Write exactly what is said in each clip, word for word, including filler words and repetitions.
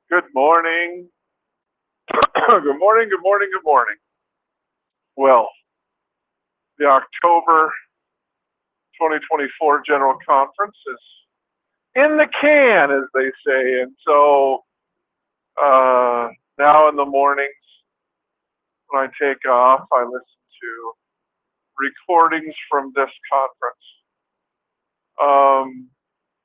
Good morning. Good morning, good morning, good morning. Well, the October twenty twenty-four General Conference is in the can, as they say. And so uh, now in the mornings, when I take off, I listen to recordings from this conference. Um,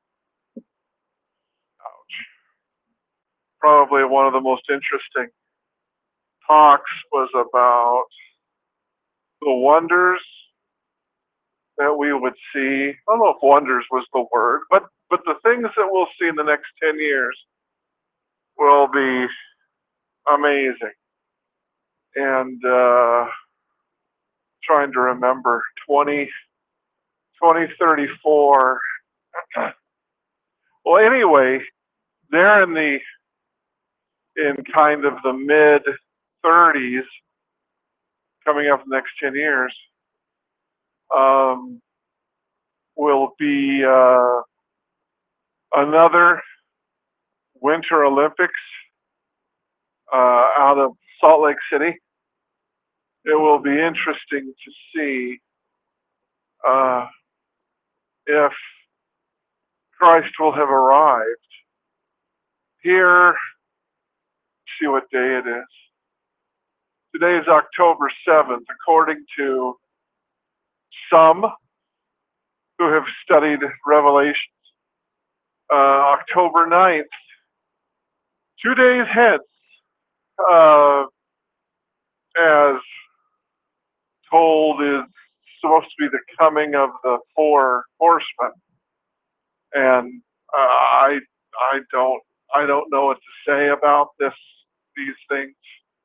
Probably one of the most interesting talks was about the wonders that we would see. I don't know if wonders was the word, but but the things that we'll see in the next ten years will be amazing. And uh, trying to remember twenty, twenty thirty-four. Well, anyway, they're in the in kind of the mid thirties, coming up the next ten years. Um, will be uh, another Winter Olympics uh, out of Salt Lake City. It will be interesting to see uh, if Christ will have arrived. Here, see what day it is. Today is October seventh, according to some who have studied Revelations. Uh, October ninth, two days hence, uh, as told, is supposed to be the coming of the four horsemen. And uh, I, I don't, I don't know what to say about this, these things.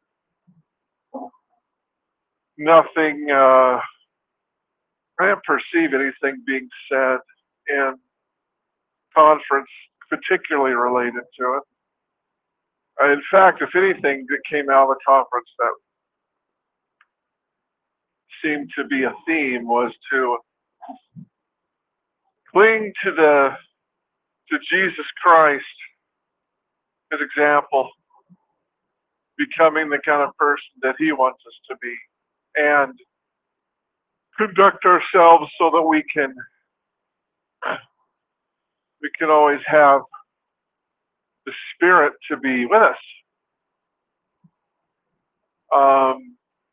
Nothing. Uh, I didn't perceive anything being said in conference particularly related to it. Uh, in fact, if anything that came out of the conference that seemed to be a theme was to cling to the to Jesus Christ, his example, becoming the kind of person that he wants us to be, and conduct ourselves so that we can we can always have the Spirit to be with us. Um,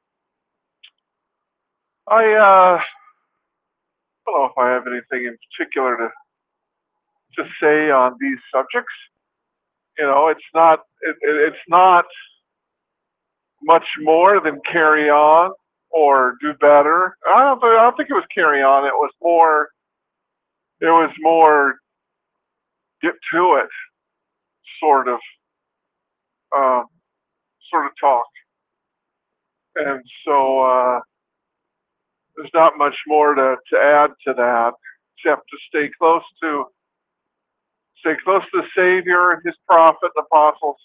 I uh, don't know if I have anything in particular to to say on these subjects. You know, it's not it, it's not much more than carry on or do better. I don't I don't think it was carry on. It was more it was more get to it sort of um, sort of talk. And so uh, there's not much more to, to add to that except to stay close to stay close to the Savior and his prophet and apostles.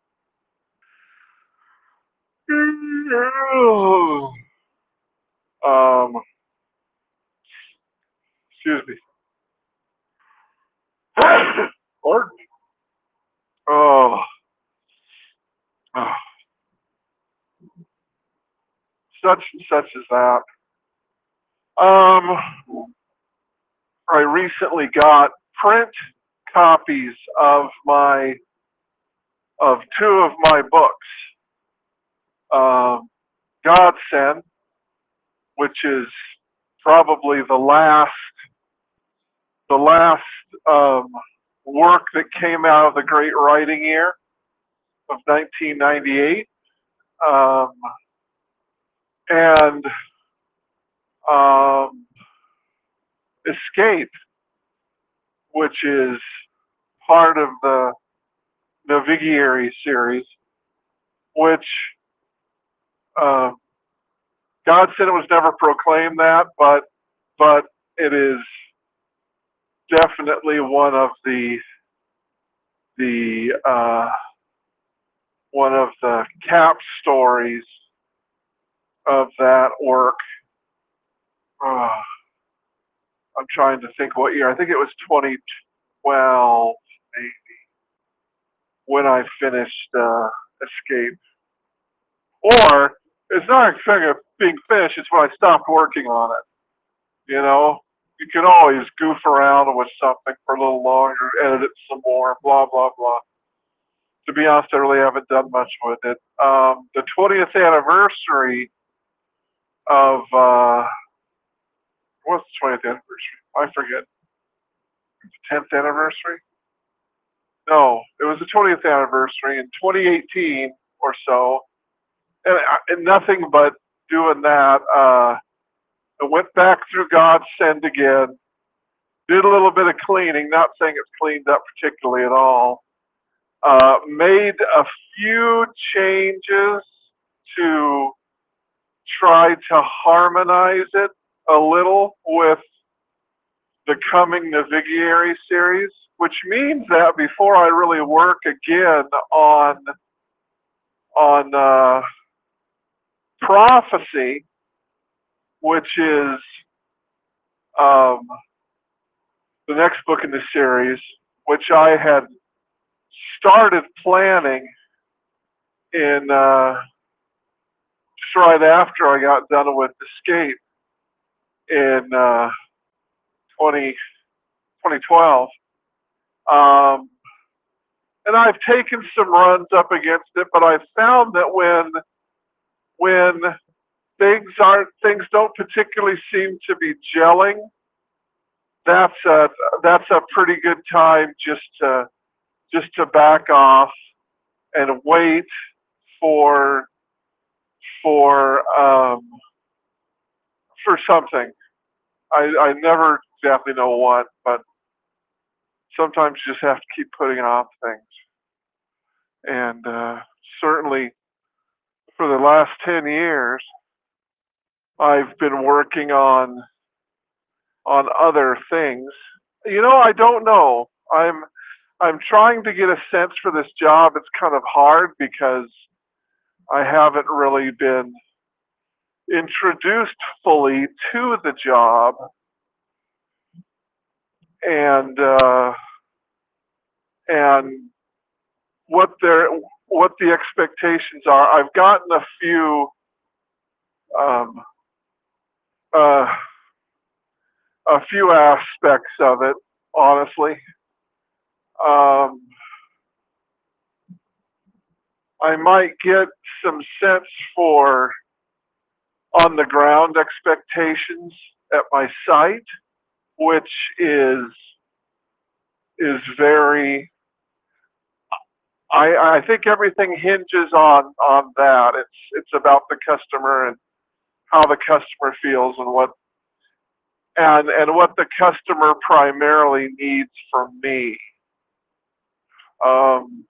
Um, excuse me. Pardon me. Oh, oh, such and such as that. Um, I recently got print copies of my of two of my books. Um, Godsend, which is probably the last the last um, work that came out of the great writing year of nineteen ninety-eight, um, and um, Escape, which is part of the Navigary series, which uh, God said it was never proclaimed that, but but it is definitely one of the the uh, one of the cap stories of that work. Uh, I'm trying to think what year. I think it was twenty twelve, maybe. when I finished uh, Escape. Or it's not a thing of being finished, it's when I stopped working on it. You know, you can always goof around with something for a little longer, edit it some more, blah, blah, blah. To be honest, I really haven't done much with it. Um, the twentieth anniversary of, uh, what's the twentieth anniversary? I forget. The tenth anniversary? No, it was the twentieth anniversary in twenty eighteen or so. And, and nothing but doing that. Uh, I went back through Godsend again, did a little bit of cleaning, not saying it's cleaned up particularly at all. Uh, made a few changes to try to harmonize it a little with the coming Navigare series, which means that before I really work again on on uh, Prophecy, which is um, the next book in the series, which I had started planning in uh, just right after I got done with Escape in uh, twenty, twenty twelve. Um, and I've taken some runs up against it, but I've found that when when things aren't things don't particularly seem to be gelling, that's a that's a pretty good time just to just to back off and wait for for um, for something. I, I never exactly know what, but sometimes you just have to keep putting off things. And uh, certainly for the last ten years, I've been working on on other things. You know, I don't know. I'm I'm trying to get a sense for this job. It's kind of hard because I haven't really been introduced fully to the job, and uh, and what their what the expectations are. I've gotten a few um, uh, a few aspects of it, honestly. Um, I might get some sense for on the ground expectations at my site, which is is very. I, I think everything hinges on on that. It's it's about the customer and how the customer feels and what and and what the customer primarily needs from me. Um,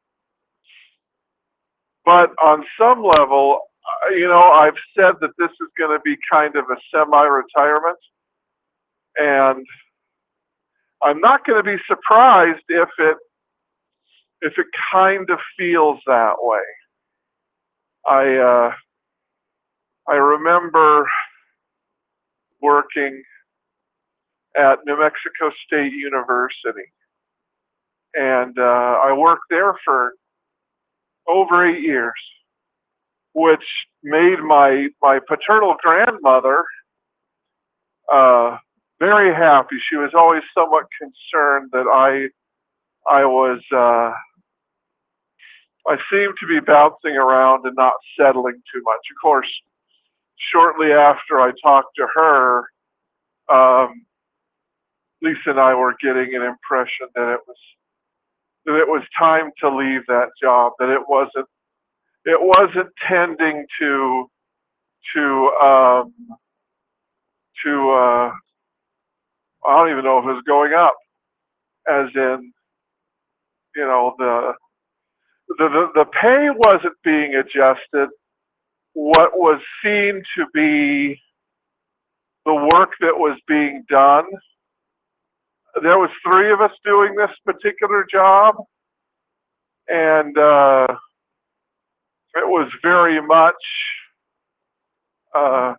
but on some level, uh, you know, I've said that this is going to be kind of a semi-retirement, and I'm not going to be surprised if it if it kind of feels that way. I uh, I remember working at New Mexico State University, and uh, I worked there for over eight years, which made my my paternal grandmother uh, very happy. She was always somewhat concerned that I I was uh, I seemed to be bouncing around and not settling too much. Of course, shortly after I talked to her, um, Lisa and I were getting an impression that it was that it was time to leave that job. That it wasn't it wasn't tending to to um, to uh, I don't even know if it was going up, as in you know the the the, the pay wasn't being adjusted. What was seen to be the work that was being done. There was three of us doing this particular job, and uh, it was very much. Uh,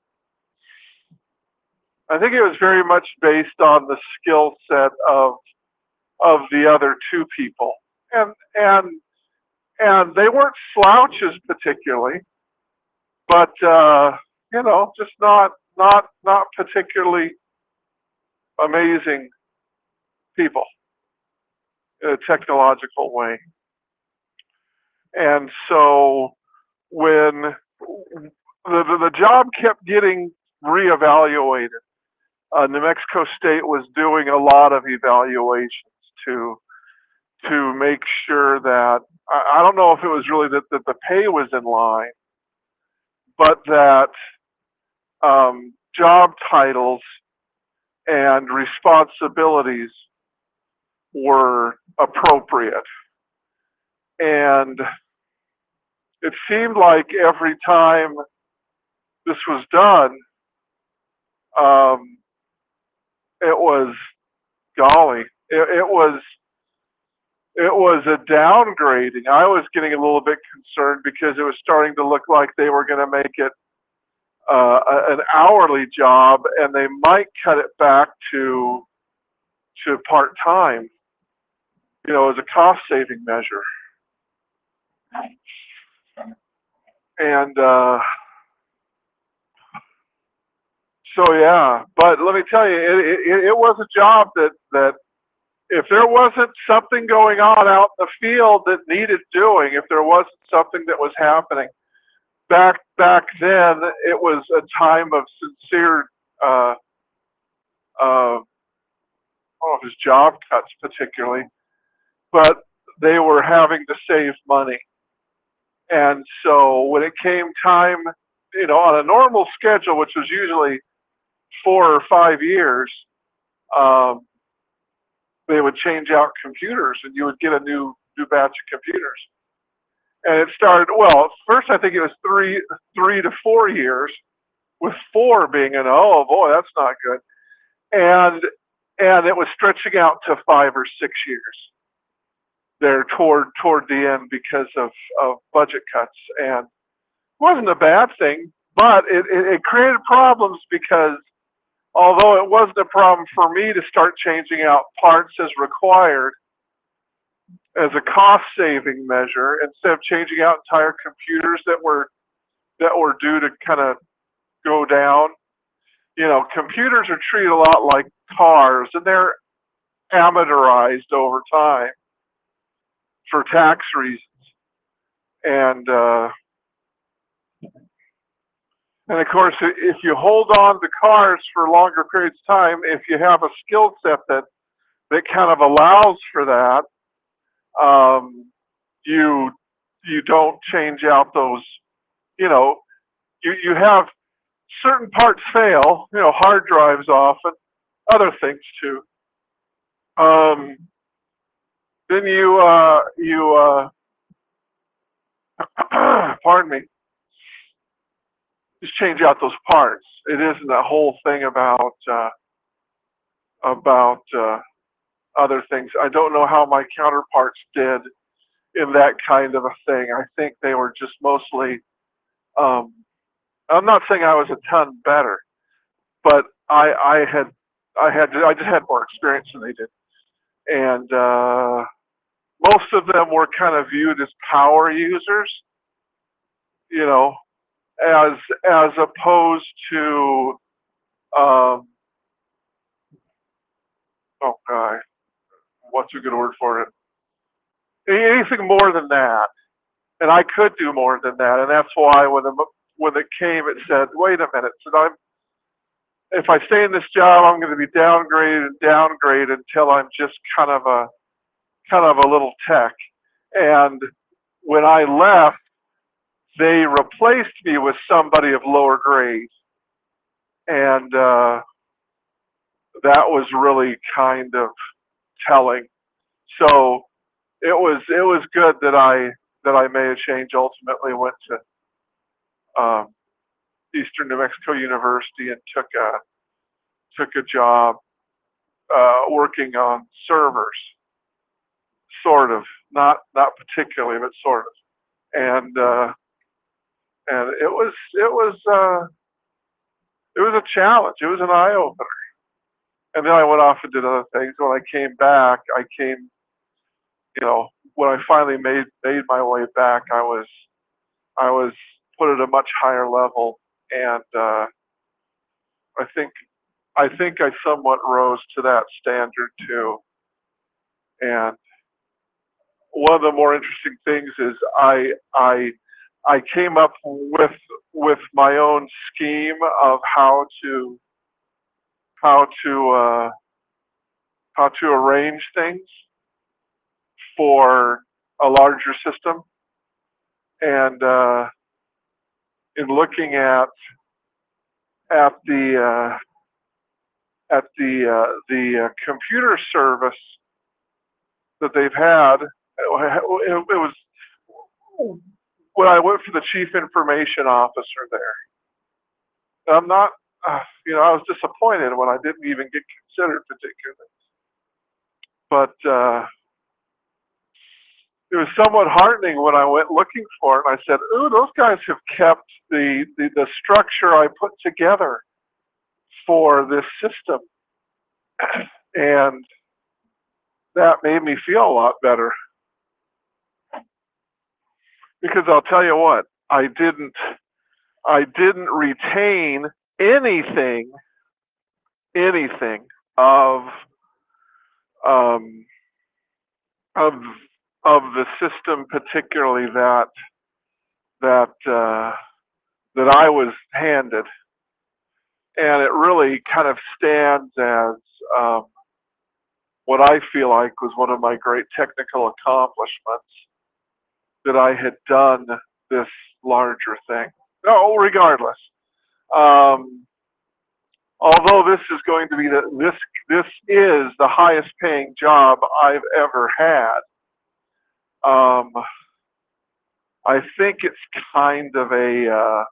I think it was very much based on the skill set of of the other two people, and and and they weren't slouches particularly, but uh, you know, just not not not particularly amazing people in a technological way. And so when the the, the job kept getting reevaluated, uh, New Mexico State was doing a lot of evaluations to to make sure that I, I don't know if it was really that, that the pay was in line, but that um, job titles and responsibilities were appropriate. And it seemed like every time this was done, um, it was golly, it, it was it was a downgrading. I was getting a little bit concerned because it was starting to look like they were going to make it uh, an hourly job, and they might cut it back to to part time, you know, as a cost saving measure. And uh, so yeah, but let me tell you, it, it, it was a job that that if there wasn't something going on out in the field that needed doing, if there wasn't something that was happening back back then, it was a time of sincere, uh, uh, I don't know if it was job cuts particularly, but they were having to save money. And so when it came time, you know, on a normal schedule, which was usually four or five years, um, they would change out computers, and you would get a new new batch of computers. And it started well. First, I think it was three three to four years, with four being an oh boy, that's not good. And and it was stretching out to five or six years there toward toward the end because of of budget cuts, and it wasn't a bad thing, but it, it, it created problems because although it wasn't a problem for me to start changing out parts as required as a cost saving measure, instead of changing out entire computers that were that were due to kind of go down. You know, computers are treated a lot like cars, and they're amortized over time for tax reasons. And uh, and of course, if you hold on to cars for longer periods of time, if you have a skill set that that kind of allows for that, um, you you don't change out those. You know, you you have certain parts fail. You know, hard drives often, other things too. Um, then you uh, you uh, pardon me, just change out those parts. It isn't a whole thing about uh, about uh, other things. I don't know how my counterparts did in that kind of a thing. I think they were just mostly. Um, I'm not saying I was a ton better, but I I had I had I just had more experience than they did, and uh, most of them were kind of viewed as power users, you know, as as opposed to um, oh god, what's a good word for it? Anything more than that, and I could do more than that, and that's why when the when it came, it said, wait a minute, so I'm if I stay in this job, I'm going to be downgraded and downgraded until I'm just kind of a kind of a little tech. And when I left, they replaced me with somebody of lower grade, and uh, that was really kind of telling. So it was it was good that I that I made a change. Ultimately, went to um, Eastern New Mexico University and took a took a job uh, working on servers, sort of, not not particularly, but sort of. And uh, and it was it was uh, it was a challenge. It was an eye opener. And then I went off and did other things. When I came back, I came, you know, when I finally made made my way back, I was I was put at a much higher level, and uh, I think I think I somewhat rose to that standard too. And one of the more interesting things is I I I came up with with my own scheme of how to how to uh, how to arrange things for a larger system, and uh, in looking at at the uh, at the uh, the uh, computer service that they've had, it, it was when I went for the chief information officer there. I'm not, uh, you know, I was disappointed when I didn't even get considered particularly, but uh, it was somewhat heartening when I went looking for it. And I said, "Ooh, those guys have kept the the, the structure I put together for this system," and that made me feel a lot better, because I'll tell you what, I didn't I didn't retain anything anything of um, of of the system, particularly that that uh, that I was handed, and it really kind of stands as um, what I feel like was one of my great technical accomplishments, that I had done this larger thing. No, regardless. Um, although this is going to be the this this is the highest paying job I've ever had. Um, I think it's kind of a. Uh,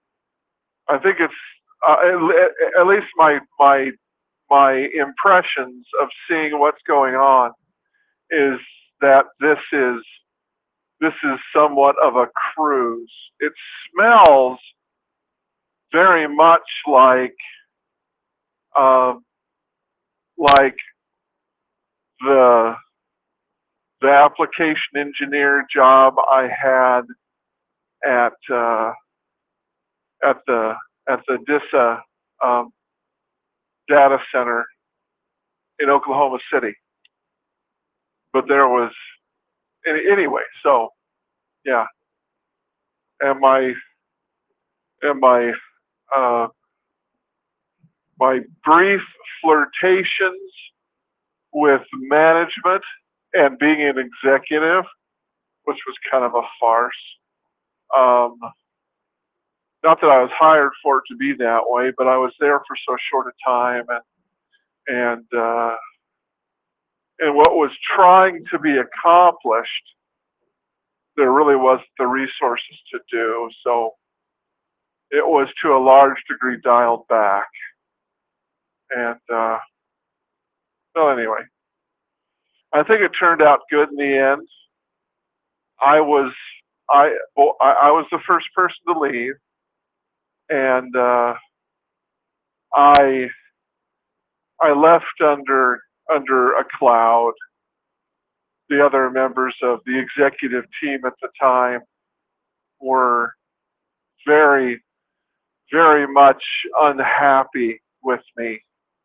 I think it's uh, at, at least my my my impressions of seeing what's going on is that this is this is somewhat of a cruise. It smells very much like uh, like the the application engineer job I had at uh, at the at the DISA um, data center in Oklahoma City. But there was anyway. So yeah, and my and my uh, my brief flirtations with management and being an executive, which was kind of a farce. Um, not that I was hired for it to be that way, but I was there for so short a time, and and uh, and what was trying to be accomplished, there really wasn't the resources to do. So it was to a large degree dialed back. And uh, well, anyway, I think it turned out good in the end. I was I well, I, I was the first person to leave, and uh, I I left under under a cloud. The other members of the executive team at the time were very, very much unhappy with me.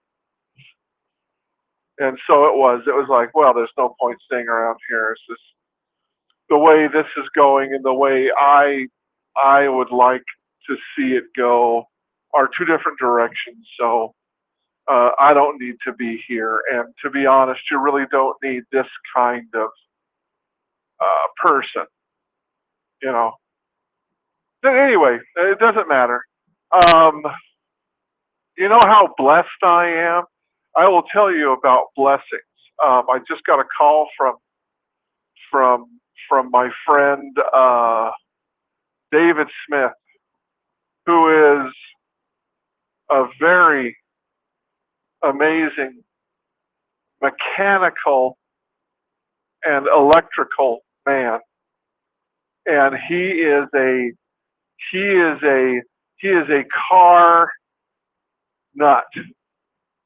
And so it was, it was like, well, there's no point staying around here. It's just the way this is going and the way I, I would like to see it go are two different directions. So uh, I don't need to be here. And to be honest, you really don't need this kind of uh, person, you know. But anyway, it doesn't matter. Um, you know how blessed I am? I will tell you about blessings. Um, I just got a call from from from my friend uh, David Smith, who is a very amazing mechanical and electrical man, and he is a he is a he is a car nut.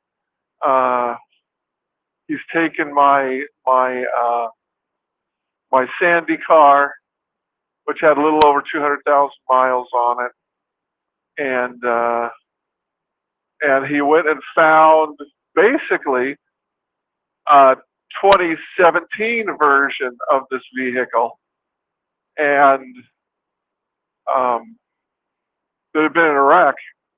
Uh, he's taken my my uh, my Sandy car, which had a little over two hundred thousand miles on it, and uh, and he went and found basically a twenty seventeen version of this vehicle, and um, that had been in a wreck.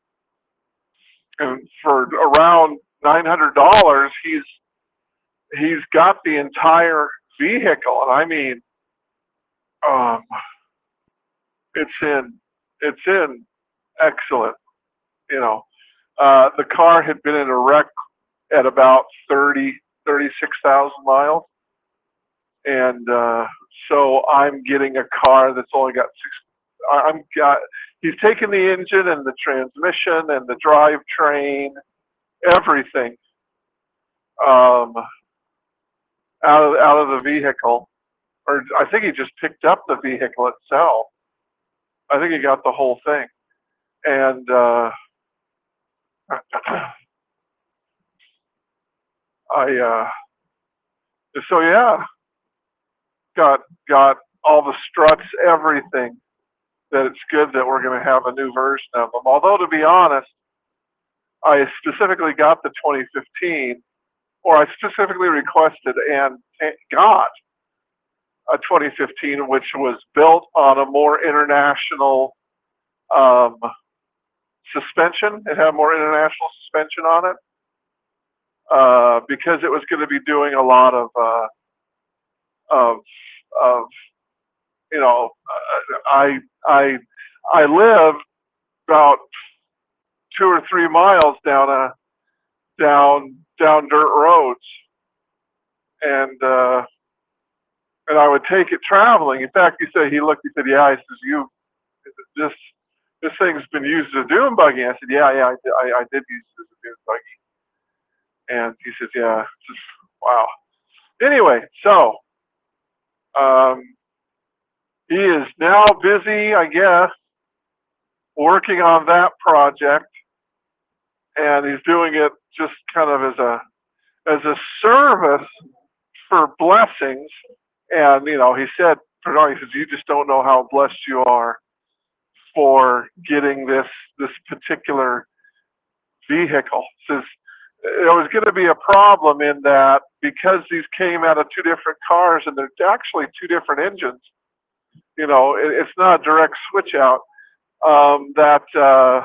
And for around nine hundred dollars, he's he's got the entire vehicle, and I mean, um, it's in it's in excellent. You know, uh, the car had been in a wreck at about thirty, thirty-six thousand miles, and uh, so I'm getting a car that's only got six. I'm got. He's taken the engine and the transmission and the drivetrain, everything, um, out of out of the vehicle, or I think he just picked up the vehicle itself. I think he got the whole thing, and uh, I. Uh, so yeah, got got all the struts, everything. That it's good that we're going to have a new version of them. Although to be honest, I specifically got the twenty fifteen, or I specifically requested and got a twenty fifteen, which was built on a more international um, suspension. It had more international suspension on it uh, because it was going to be doing a lot of uh, of of you know uh, I I I live about two or three miles down a down down dirt roads, and uh, and I would take it traveling. In fact, he said he looked. He said, "Yeah." He says, "You this this thing's been used as a dune buggy." I said, "Yeah, yeah, I did, I, I did use it as a dune buggy." And he says, "Yeah, just wow." Anyway, so um, he is now busy, I guess, working on that project, and he's doing it just kind of as a as a service for blessings. And you know, he said, he says, "You just don't know how blessed you are for getting this this particular vehicle." He says there was going to be a problem in that because these came out of two different cars and they're actually two different engines. You know, it, it's not a direct switch out. Um, that uh,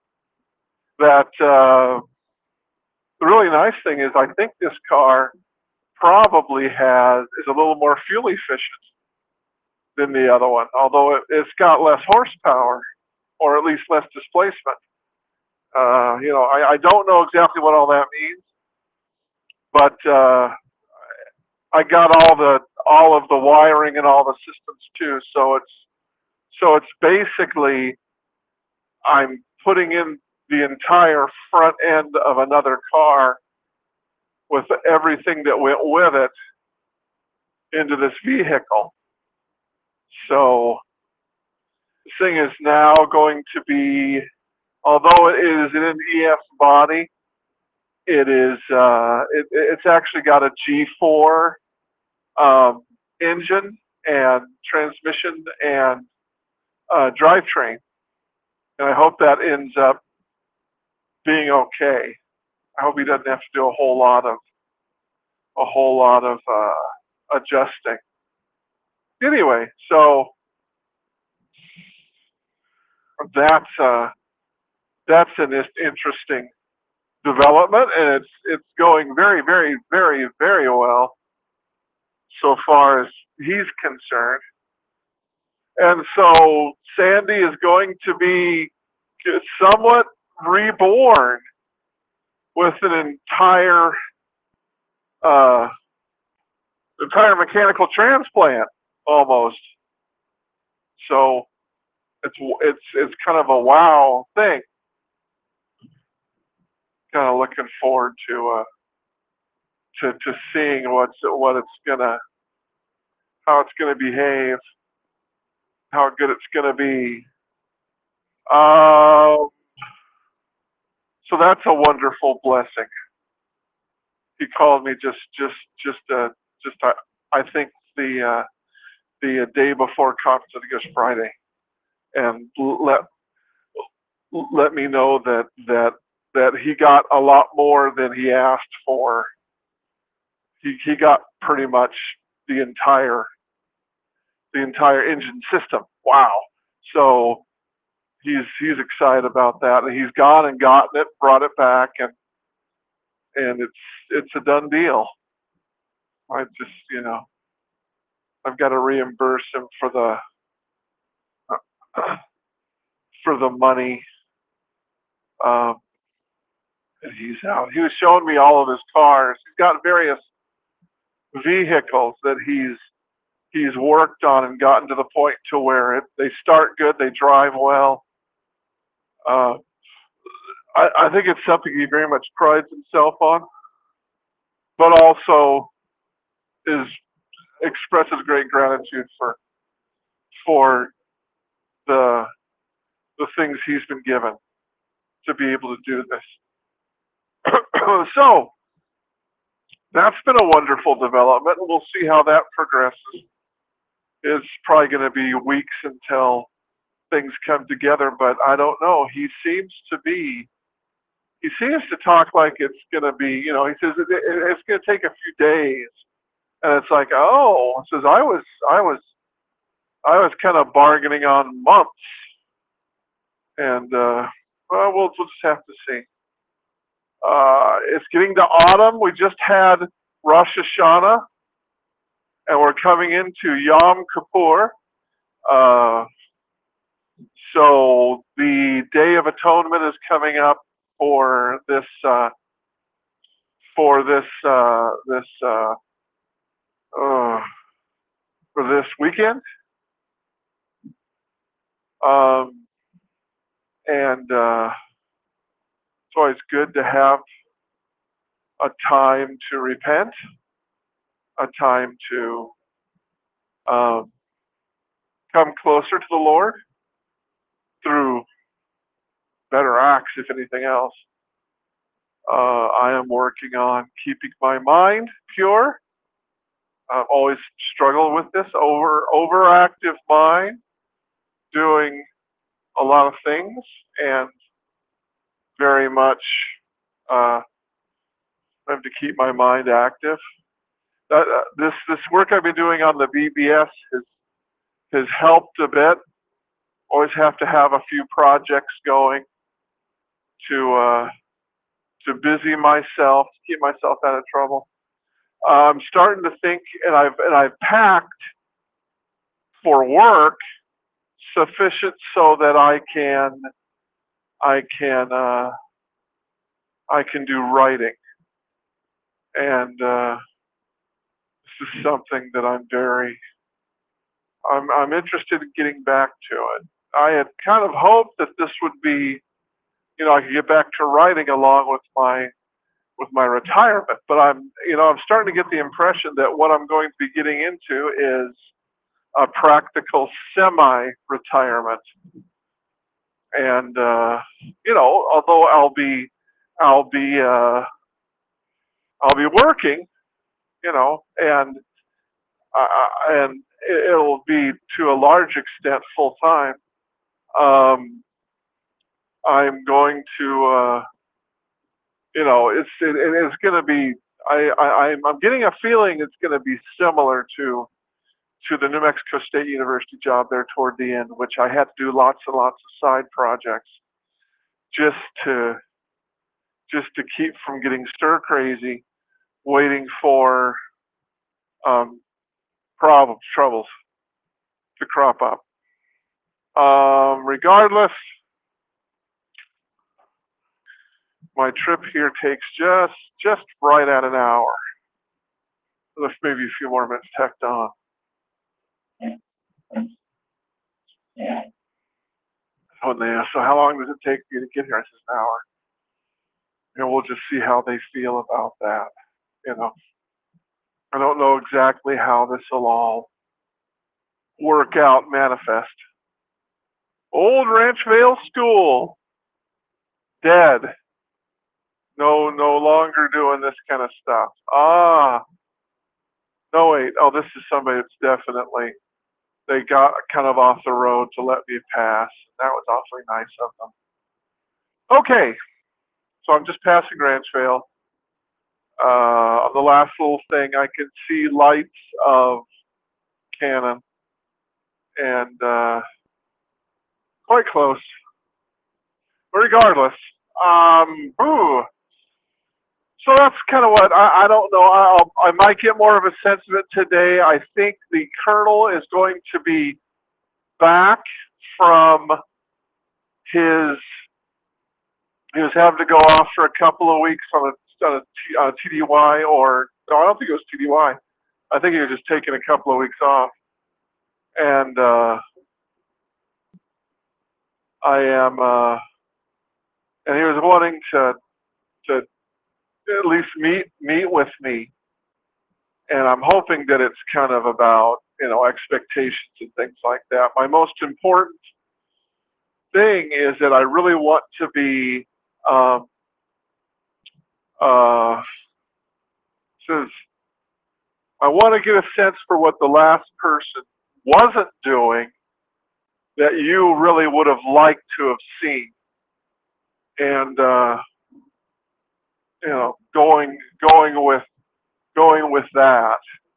that uh, the really nice thing is, I think this car probably has is a little more fuel efficient than the other one, although it, it's got less horsepower, or at least less displacement. Uh, you know, I, I don't know exactly what all that means, but uh, I got all the all of the wiring and all the systems too. So it's so it's basically I'm putting in the entire front end of another car with everything that went with it into this vehicle. So this thing is now going to be, although it is an E F body, it is uh, it, it's actually got a G four um, engine and transmission and uh, drivetrain, and I hope that ends up being okay. I hope he doesn't have to do a whole lot of a whole lot of uh, adjusting. Anyway, so that's uh, that's an interesting development, and it's it's going very, very, very, very well so far as he's concerned. And so Sandy is going to be somewhat reborn with an entire uh, entire mechanical transplant almost. So it's it's it's kind of a wow thing. Kind of looking forward to uh, to to seeing what's what it's gonna how it's gonna behave, how good it's gonna be. Um, so that's a wonderful blessing. He called me just just just uh, just I I think the uh, the day before conference, I think it was Friday, and let let me know that that that he got a lot more than he asked for. He he got pretty much the entire the entire engine system. Wow. So he's he's excited about that, and he's gone and gotten it, brought it back, and and it's it's a done deal. I just you know I've got to reimburse him for the for the money. Um, and he's out. He was showing me all of his cars. He's got various vehicles that he's he's worked on and gotten to the point to where it, they start good, they drive well. Uh, I, I think it's something he very much prides himself on, but also is expresses great gratitude for for the the things he's been given to be able to do this. So that's been a wonderful development. We'll see how that progresses. It's probably going to be weeks until things come together, but I don't know. He seems to be, he seems to talk like it's going to be, you know, he says it, it, it's going to take a few days. And it's like, oh, he says, I was, I was, I was kind of bargaining on months. And, uh, well, we'll, we'll just have to see. Uh, it's getting to autumn. We just had Rosh Hashanah, and we're coming into Yom Kippur. Uh, so the Day of Atonement is coming up for this uh, for this uh, this uh, uh, for this weekend, um, and uh, it's always good to have a time to repent, a time to um, come closer to the Lord through better acts, if anything else. Uh, I am working on keeping my mind pure. I've always struggled with this over overactive mind, doing a lot of things, and very much uh, have to keep my mind active. Uh, uh, this this work I've been doing on the V B S has has helped a bit. Always have to have a few projects going to uh, to busy myself, to keep myself out of trouble. Uh, I'm starting to think, and I've and I've packed for work sufficient so that I can I can uh, I can do writing, and uh, this is something that I'm very I'm I'm interested in getting back to it. I had kind of hoped that this would be, you know, I could get back to writing along with my with my retirement, but I'm you know I'm starting to get the impression that what I'm going to be getting into is a practical semi-retirement. And uh, you know, although I'll be I'll be uh, I'll be working, you know, and uh, and it'll be to a large extent full time. Um, I'm going to, uh, you know, it's it, it's going to be. I, I I'm getting a feeling it's going to be similar to to the New Mexico State University job there toward the end, which I had to do lots and lots of side projects just to just to keep from getting stir crazy, waiting for um, problems, troubles to crop up. Um, regardless, my trip here takes just just right at an hour. There's maybe a few more minutes tacked on. Oh, yeah. So how long does it take for you to get here? I said an hour. And we'll just see how they feel about that. You know, I don't know exactly how this will all work out, manifest. Old Ranch Vale School, dead. No, no longer doing this kind of stuff. Ah, no, wait. Oh, this is somebody that's definitely they got kind of off the road to let me pass. That was awfully nice of them. Okay, so I'm just passing Grantsville. Uh, on the last little thing, I can see lights of Cannon, and uh, quite close. Regardless, um, ooh, so that's kind of what I, I don't know. I'll, I might get more of a sense of it today. I think the colonel is going to be back from his. He was having to go off for a couple of weeks on a, on a, T, on a T D Y, or no, I don't think it was T D Y. I think he was just taking a couple of weeks off, and uh, I am, uh, and he was wanting to to at least meet meet with me, and I'm hoping that it's kind of about, you know, expectations and things like that. My most important thing is that I really want to be um, uh, says I want to get a sense for what the last person wasn't doing that you really would have liked to have seen, and uh, you know, going going with going with that.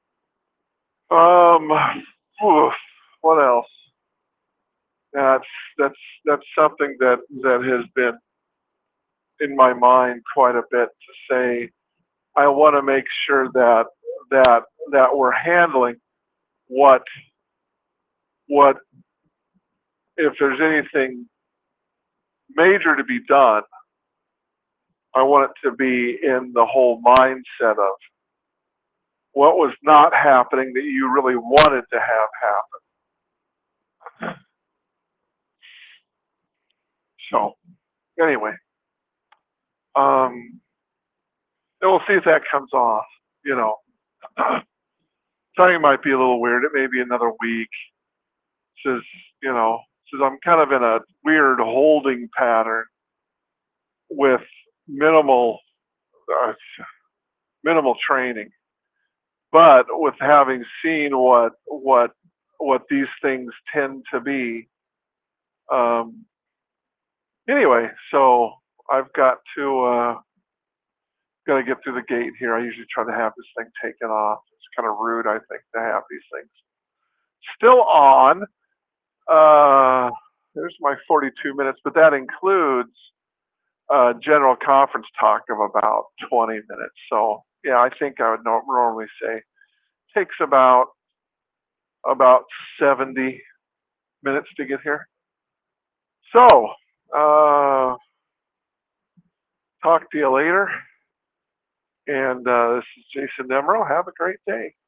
Um, oof, what else? That's that's that's something that that has been in my mind quite a bit to say. I want to make sure that that that we're handling what what if there's anything major to be done. I want it to be in the whole mindset of what was not happening that you really wanted to have happen. So anyway, um, and we'll see if that comes off. You know, timing might be a little weird. It may be another week. Says, you know, says I'm kind of in a weird holding pattern with minimal uh, minimal training, but with having seen what what what these things tend to be. Um, anyway, so I've got to uh, got to get through the gate here. I usually try to have this thing taken off. It's kind of rude, I think, to have these things still on. Uh, there's my forty-two minutes, but that includes a general conference talk of about twenty minutes. So yeah, I think I would no- normally say it takes about about seventy minutes to get here. So uh, talk to you later. And uh, this is Jason Nemro. Have a great day.